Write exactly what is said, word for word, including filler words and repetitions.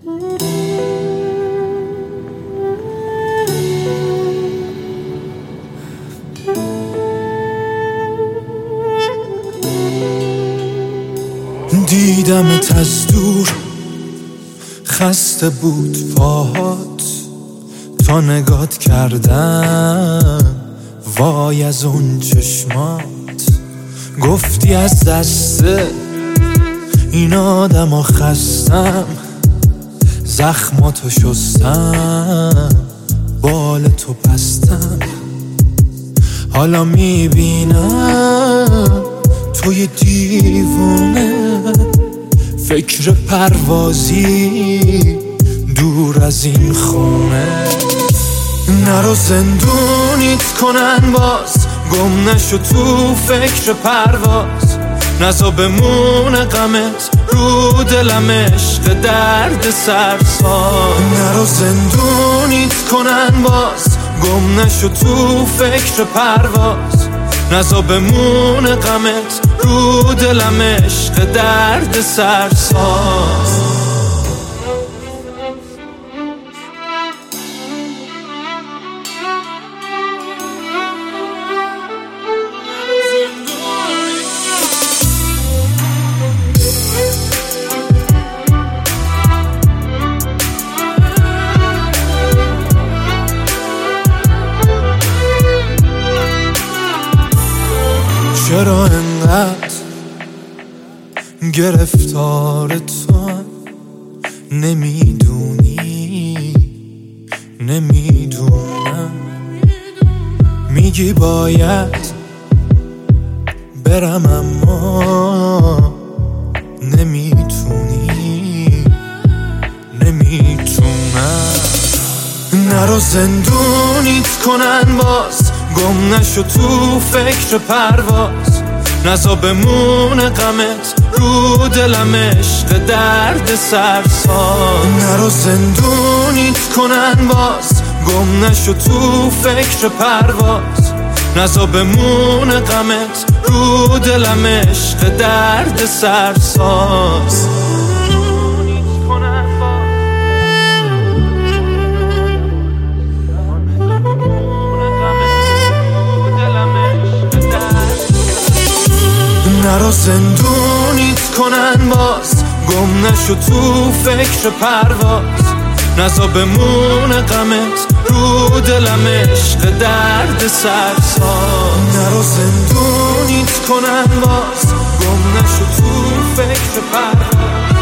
دیدمت از دور، خسته بود پاهات، تا نگات کردم وای از اون چشمات. گفتی از دست این آدم ها خستم، زخماتو شستم، بال تو بستم. حالا میبینم توی دیوونه، فکر پروازی دور از این خونه. نرو زندونیت کنن باز، گم نشو تو فکر پرواز. نزا بمونه غمت رو دلم، عشق درد سرساز. نرو زندونیت کنن باز، گم نشو تو فکر پرواز. نزا بمونه غمت رو دلم، عشق درد سرساز. چرا انقدر گرفتار تو؟ نمیدونی نمیدونم. میگی باید برم اما نمیتونی نمیتونم. نرو زندونیت کنن باز، گم نشو تو فکر پرواز. نزا بمونه غمت رو دلم، عشق درد سرساز. نرو زندونیت کنن باز، گم نشو تو فکر پرواز. نزا بمونه غمت رو دلم، عشق درد سرساز. نرو زندونیت کنن باز، گم نشو تو فکر پرواز. نزا بمونه غمت رو دلم، عشق درد سرساز. نرو زندونیت کنن باز، گم نشو تو فکر پرواز.